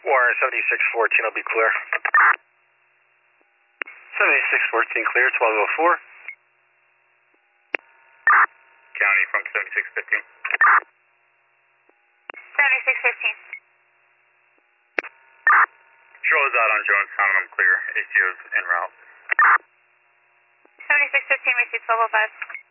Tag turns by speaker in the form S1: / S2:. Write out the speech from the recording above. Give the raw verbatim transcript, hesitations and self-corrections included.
S1: Warren seventy-six fourteen will be clear. seventy-six fourteen clear, twelve oh four.
S2: County from seventy-six fifteen.
S3: seventy-six fifteen.
S2: Patrol is out on Jonestown and I'm clear. A C O's en route.
S3: seventy-six fifteen, receive twelve oh five.